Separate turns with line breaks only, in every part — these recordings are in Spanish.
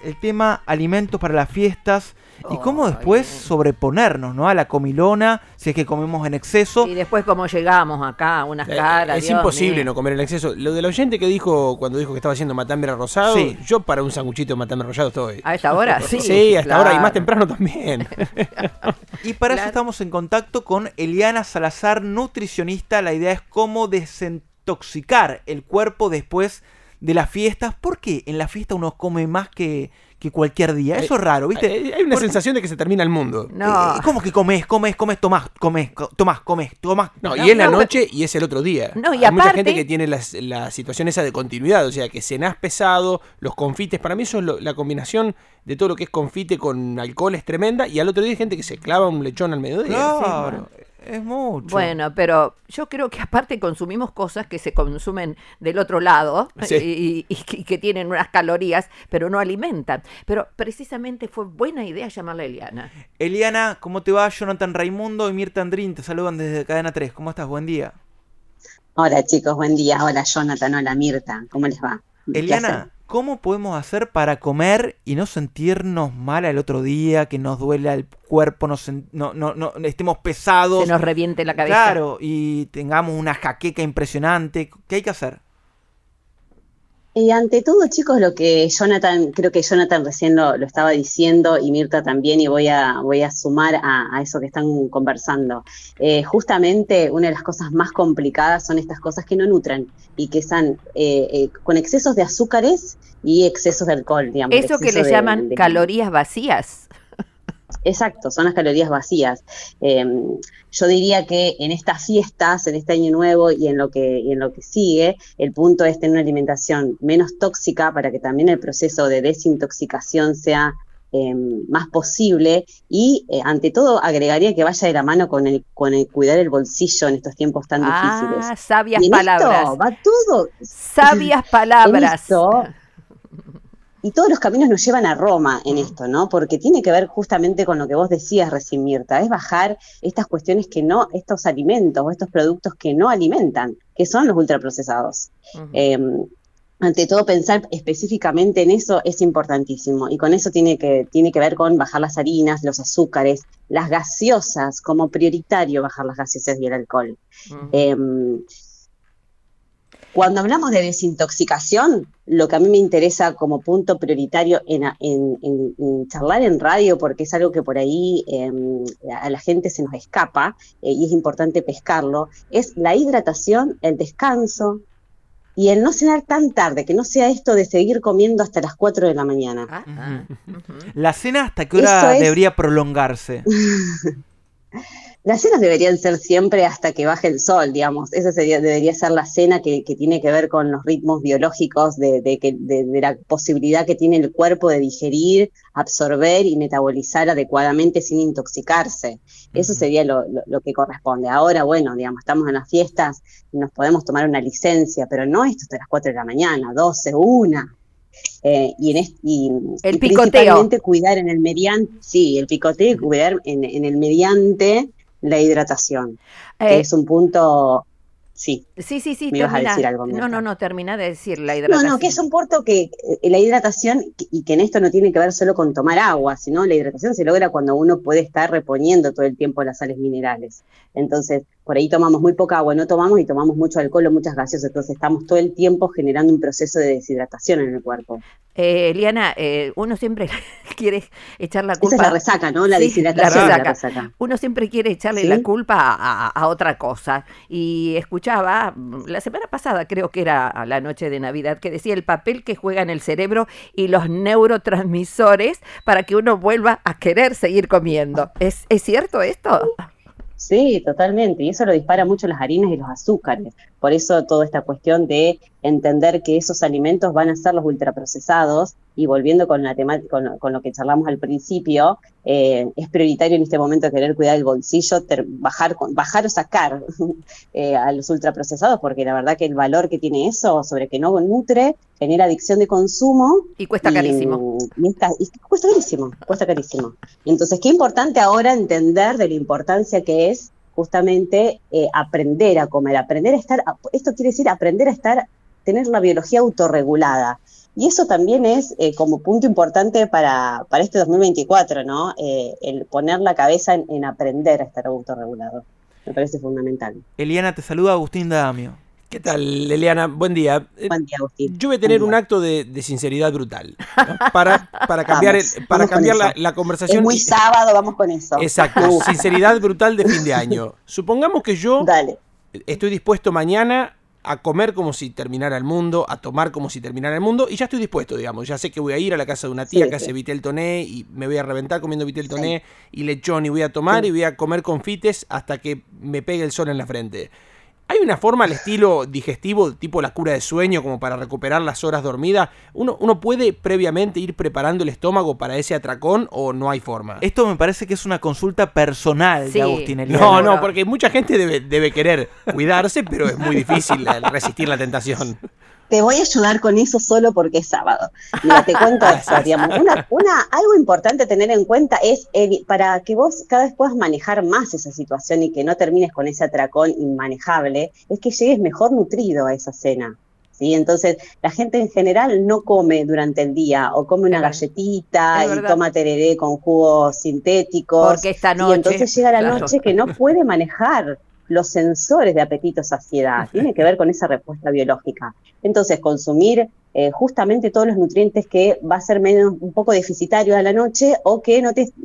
el tema alimentos para las fiestas y cómo después sobreponernos, ¿no?, a la comilona si es que comemos en exceso.
Y después cómo llegamos acá a unas caras.
Es
Dios
imposible
mío.
no comer en exceso. Lo del oyente que dijo cuando dijo que estaba haciendo matambre rosado,
Sí.
yo para un sanguchito de matambre rosado estoy.
¿A esta hora? Sí.
Sí, hasta
claro.
ahora y más temprano también.
Y para eso
Claro.
estamos en contacto con Eliana Salazar, nutricionista. La idea es cómo desintoxicar el cuerpo después de las fiestas. ¿Por qué en la fiesta uno come más que cualquier día? Eso es raro, ¿viste?
Hay una sensación de que se termina el mundo.
No.
¿Cómo que comes, tomás?
No, y es la noche y es el otro día.
No, y
Hay mucha
aparte-
gente que tiene la situación esa de continuidad, o sea, que cenás pesado, los confites, para mí eso es la combinación de todo lo que es confite con alcohol es tremenda, y al otro día hay gente que se clava un lechón al mediodía.
Claro, es mucho.
Bueno, pero yo creo que aparte consumimos cosas que se consumen del otro lado
Sí.
y que tienen unas calorías, pero no alimentan. Pero precisamente fue buena idea llamarla a Eliana.
Eliana, ¿cómo te va? Jonathan Raimundo y Mirta Andrín te saludan desde Cadena 3. ¿Cómo estás? Buen día.
Hola chicos, buen día. Hola Jonathan, hola Mirta. ¿Cómo les va? Un
Eliana,
placer.
¿cómo podemos hacer para comer y no sentirnos mal al otro día, que nos duela el cuerpo, no estemos pesados?
Se nos reviente la cabeza.
Claro, y tengamos una jaqueca impresionante. ¿Qué hay que hacer?
Y ante todo, chicos, lo que creo que Jonathan recién lo estaba diciendo y Mirta también, y voy a sumar a eso que están conversando. Justamente una de las cosas más complicadas son estas cosas que no nutren y que están con excesos de azúcares y excesos de alcohol, digamos.
Eso que le llaman calorías vacías.
Exacto, son las calorías vacías. Yo diría que en estas fiestas, en este año nuevo y en lo que sigue, el punto es tener una alimentación menos tóxica para que también el proceso de desintoxicación sea más posible y ante todo agregaría que vaya de la mano con el cuidar el bolsillo en estos tiempos tan difíciles.
Sabias
Y en
palabras.
esto va todo.
Sabias palabras.
En esto, y todos los caminos nos llevan a Roma en esto, ¿no? Porque tiene que ver justamente con lo que vos decías recién, Mirta, es bajar estas cuestiones estos alimentos o estos productos que no alimentan, que son los ultraprocesados. Ante todo, pensar específicamente en eso es importantísimo, y con eso tiene que ver con bajar las harinas, los azúcares, las gaseosas, como prioritario bajar las gaseosas y el alcohol. Cuando hablamos de desintoxicación, lo que a mí me interesa como punto prioritario en charlar en radio, porque es algo que por ahí a la gente se nos escapa y es importante pescarlo, es la hidratación, el descanso y el no cenar tan tarde, que no sea esto de seguir comiendo hasta las 4 de la mañana.
¿La cena hasta qué hora debería prolongarse?
Las cenas deberían ser siempre hasta que baje el sol, digamos. Esa debería ser la cena que tiene que ver con los ritmos biológicos de la posibilidad que tiene el cuerpo de digerir, absorber y metabolizar adecuadamente sin intoxicarse. Eso sería lo que corresponde. Ahora, bueno, digamos, estamos en las fiestas, nos podemos tomar una licencia, pero no esto hasta las 4 de la mañana, 12, 1.
El picoteo.
Principalmente cuidar en el mediante, sí, el picoteo y cuidar en el mediante la hidratación, que es un punto, sí.
Sí,
me ibas a decir algo.
No, termina de decir la hidratación.
No, que es un punto que la hidratación, y que en esto no tiene que ver solo con tomar agua, sino la hidratación se logra cuando uno puede estar reponiendo todo el tiempo las sales minerales. Entonces, por ahí tomamos muy poca agua, no tomamos, y tomamos mucho alcohol o muchas gaseosas, entonces estamos todo el tiempo generando un proceso de deshidratación en el cuerpo.
Eliana, uno siempre quiere echar la culpa.
Esa es la resaca, ¿no? La deshidratación, la resaca.
Uno siempre quiere echarle la culpa a otra cosa. Y escuchaba, la semana pasada creo que era la noche de Navidad, que decía el papel que juega en el cerebro y los neurotransmisores para que uno vuelva a querer seguir comiendo. ¿Es cierto esto?
Sí, totalmente, y eso lo dispara mucho las harinas y los azúcares. Por eso toda esta cuestión de entender que esos alimentos van a ser los ultraprocesados, y volviendo con la temática, con lo que charlamos al principio, es prioritario en este momento querer cuidar el bolsillo, bajar o sacar a los ultraprocesados, porque la verdad que el valor que tiene eso sobre que no nutre, genera adicción de consumo.
Y cuesta carísimo.
Y cuesta carísimo. Entonces, qué importante ahora entender de la importancia que es justamente aprender a comer, aprender a estar, esto quiere decir aprender a estar, tener la biología autorregulada. Y eso también es como punto importante para este 2024, ¿no? El poner la cabeza en aprender a estar autorregulado. Me parece fundamental.
Eliana, te saluda Agustín Damio.
¿Qué tal, Eliana? Buen día.
Buen día, Agustín.
Yo voy a tener un acto de sinceridad brutal, ¿no? Para cambiar, vamos cambiar la conversación.
Es muy sábado, vamos con eso.
Exacto, sinceridad brutal de fin de año. Supongamos que yo estoy dispuesto mañana a comer como si terminara el mundo, a tomar como si terminara el mundo, y ya estoy dispuesto, digamos. Ya sé que voy a ir a la casa de una tía que hace vitel toné y me voy a reventar comiendo vitel toné y lechón, y voy a tomar y voy a comer confites hasta que me pegue el sol en la frente. ¿Hay una forma al estilo digestivo, tipo la cura de sueño, como para recuperar las horas dormidas? ¿Uno puede previamente ir preparando el estómago para ese atracón o no hay forma?
Esto me parece que es una consulta personal de Agustín Eliana.
No, porque mucha gente debe querer cuidarse, pero es muy difícil resistir la tentación.
Te voy a ayudar con eso solo porque es sábado. Mira, te cuento esto, digamos. Algo importante a tener en cuenta es para que vos cada vez puedas manejar más esa situación y que no termines con ese atracón inmanejable, es que llegues mejor nutrido a esa cena. ¿Sí? Entonces, la gente en general no come durante el día o come una galletita y toma tereré con jugos sintéticos.
Porque esta noche,
y entonces llega la noche que no puede manejar los sensores de apetito, saciedad, tiene que ver con esa respuesta biológica. Entonces, consumir justamente todos los nutrientes que va a ser un poco deficitario a la noche o que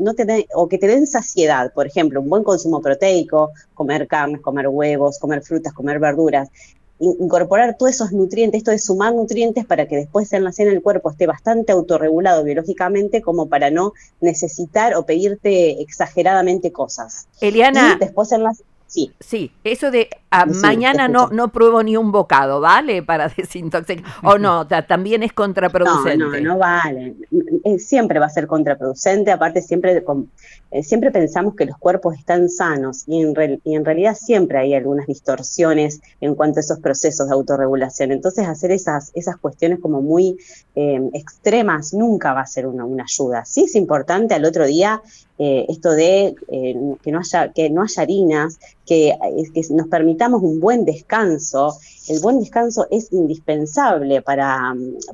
te den saciedad. Por ejemplo, un buen consumo proteico, comer carnes, comer huevos, comer frutas, comer verduras. Incorporar todos esos nutrientes, esto de sumar nutrientes para que después en la cena el cuerpo esté bastante autorregulado biológicamente como para no necesitar o pedirte exageradamente cosas.
Eliana,
y después en las...
Sí, eso de mañana no pruebo ni un bocado, ¿vale? Para desintoxicar. O no, también es contraproducente.
No vale. Siempre va a ser contraproducente. Aparte, siempre pensamos que los cuerpos están sanos y en realidad siempre hay algunas distorsiones en cuanto a esos procesos de autorregulación. Entonces, hacer esas cuestiones como muy extremas nunca va a ser una ayuda. Sí es importante al otro día esto de que no haya harinas, que nos permitamos un buen descanso. El buen descanso es indispensable para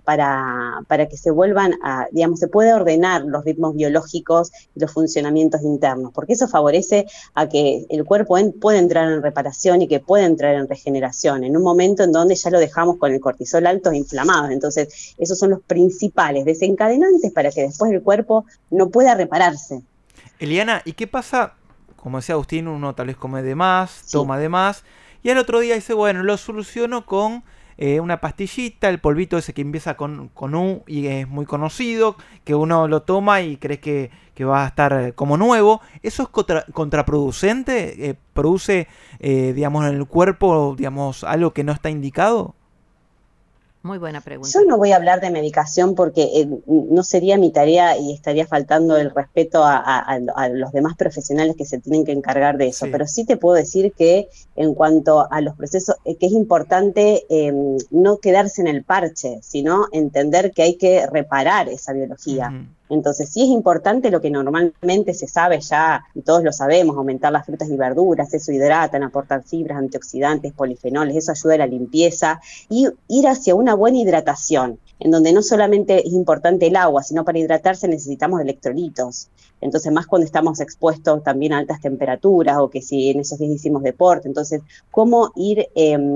que se vuelvan se puede ordenar los ritmos biológicos y los funcionamientos internos, porque eso favorece a que el cuerpo pueda entrar en reparación y que pueda entrar en regeneración, en un momento en donde ya lo dejamos con el cortisol alto e inflamado. Entonces, esos son los principales desencadenantes para que después el cuerpo no pueda repararse.
Eliana, ¿y qué pasa? Como decía Agustín, uno tal vez come de más, toma de más, y al otro día dice, bueno, lo soluciono con una pastillita, el polvito ese que empieza con U y es muy conocido, que uno lo toma y cree que va a estar como nuevo. ¿Eso es contraproducente? ¿Produce, digamos, en el cuerpo, digamos, algo que no está indicado?
Muy buena pregunta.
Yo no voy a hablar de medicación porque no sería mi tarea y estaría faltando el respeto a los demás profesionales que se tienen que encargar de eso. Pero sí te puedo decir que en cuanto a los procesos, que es importante no quedarse en el parche, sino entender que hay que reparar esa biología. Uh-huh. Entonces sí es importante lo que normalmente se sabe ya, y todos lo sabemos, aumentar las frutas y verduras, eso hidratan, aportan fibras, antioxidantes, polifenoles, eso ayuda a la limpieza, y ir hacia una buena hidratación, en donde no solamente es importante el agua, sino para hidratarse necesitamos electrolitos. Entonces, más cuando estamos expuestos también a altas temperaturas, o que si en esos días hicimos deporte. Entonces, cómo ir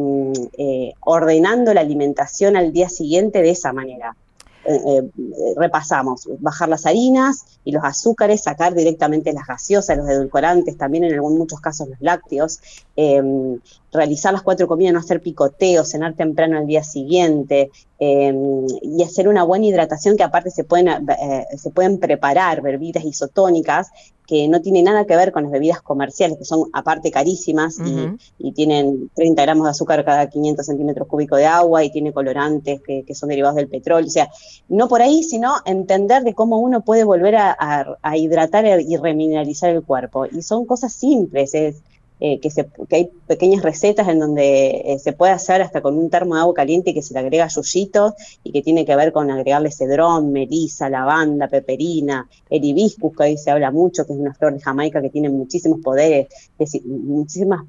ordenando la alimentación al día siguiente de esa manera. Repasamos, bajar las harinas y los azúcares, sacar directamente las gaseosas, los edulcorantes, también en muchos casos los lácteos, realizar las 4 comidas, no hacer picoteo, cenar temprano al día siguiente, y hacer una buena hidratación, que aparte se pueden preparar bebidas isotónicas que no tienen nada que ver con las bebidas comerciales, que son aparte carísimas. Uh-huh. y tienen 30 gramos de azúcar cada 500 centímetros cúbicos de agua, y tiene colorantes que son derivados del petróleo. O sea, no por ahí, sino entender de cómo uno puede volver a hidratar y remineralizar el cuerpo. Y son cosas simples, que hay pequeñas recetas en donde se puede hacer hasta con un termo de agua caliente que se le agrega yuyitos, y que tiene que ver con agregarle cedrón, melisa, lavanda, peperina, el hibiscus, que hoy se habla mucho, que es una flor de Jamaica que tiene muchísimos poderes, muchísimas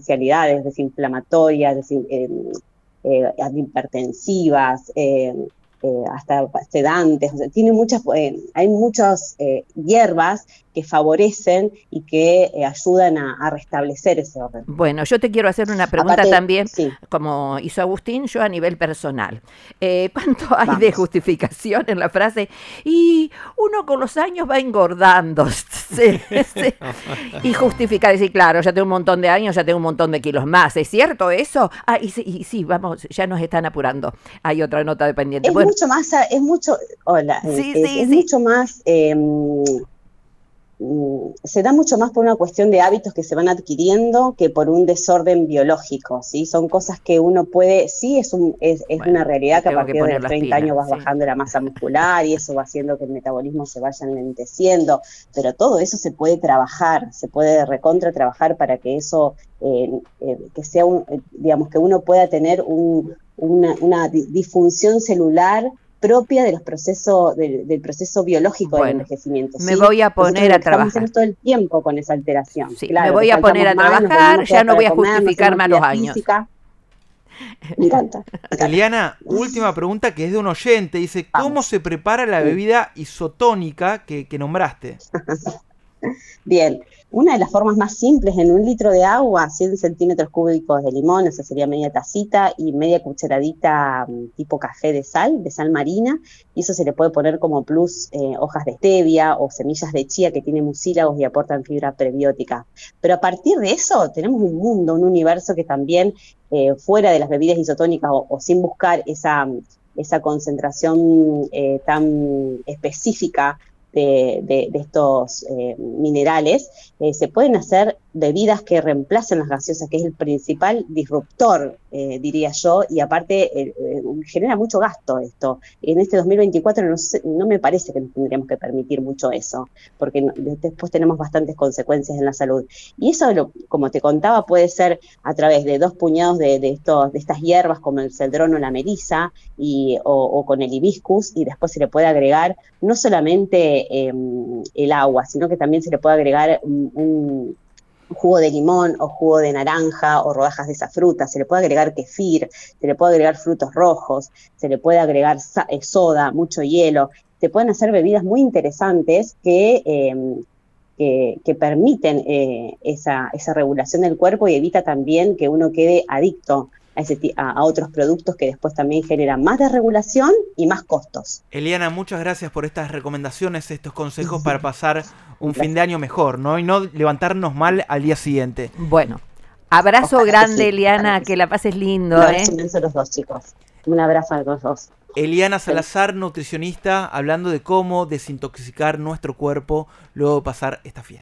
potencialidades desinflamatorias, hipertensivas, hasta sedantes, o sea, tiene hay muchas hierbas que favorecen y que ayudan a restablecer ese orden.
Bueno, yo te quiero hacer una pregunta aparte, también, sí, como hizo Agustín, yo a nivel personal. ¿Cuánto hay de justificación en la frase? Y uno con los años va engordando. Sí, sí. Y justifica, decir, claro, ya tengo un montón de años, ya tengo un montón de kilos más. ¿Es cierto eso? Y sí, vamos, ya nos están apurando. Hay otra nota de pendiente.
Es mucho más, mucho más... se da mucho más por una cuestión de hábitos que se van adquiriendo que por un desorden biológico, ¿sí? Son cosas que uno puede, sí, es una realidad que a partir de los 30 años vas bajando la masa muscular y eso va haciendo que el metabolismo se vaya enlenteciendo, pero todo eso se puede trabajar, se puede recontra trabajar para que eso, que sea digamos, que uno pueda tener una disfunción celular propia de los procesos del proceso biológico del envejecimiento.
Me voy a poner a trabajar.
Estamos todo el tiempo con esa alteración.
Sí, claro, me voy a poner a trabajar, ya no voy a justificar más los años.
Me encanta.
Eliana, última pregunta que es de un oyente. Dice, ¿cómo se prepara la bebida isotónica que nombraste?
Bien, una de las formas más simples, en 1 litro de agua, 100 centímetros cúbicos de limón, esa sería media tacita, y media cucharadita tipo café de sal marina, y eso se le puede poner como plus hojas de stevia o semillas de chía que tienen mucílagos y aportan fibra prebiótica. Pero a partir de eso tenemos un mundo, un universo que también, fuera de las bebidas isotónicas o sin buscar esa concentración tan específica de estos minerales, se pueden hacer bebidas que reemplacen las gaseosas, que es el principal disruptor, diría yo, y aparte genera mucho gasto esto. En este 2024 no me parece que nos tendríamos que permitir mucho eso, porque después tenemos bastantes consecuencias en la salud. Y eso, como te contaba, puede ser a través de 2 puñados de estas hierbas como el cedrón o la melisa, o con el hibiscus, y después se le puede agregar no solamente el agua, sino que también se le puede agregar un jugo de limón o jugo de naranja o rodajas de esa fruta, se le puede agregar kefir, se le puede agregar frutos rojos, se le puede agregar soda, mucho hielo, se pueden hacer bebidas muy interesantes que permiten esa regulación del cuerpo y evita también que uno quede adicto a otros productos que después también generan más desregulación y más costos.
Eliana, muchas gracias por estas recomendaciones, estos consejos para pasar un fin de año mejor, ¿no? Y no levantarnos mal al día siguiente.
Bueno, abrazo grande, Eliana, que la pases lindo.
Un abrazo inmenso a los dos, chicos. Un abrazo a los dos.
Eliana Salazar, nutricionista, hablando de cómo desintoxicar nuestro cuerpo luego de pasar esta fiesta.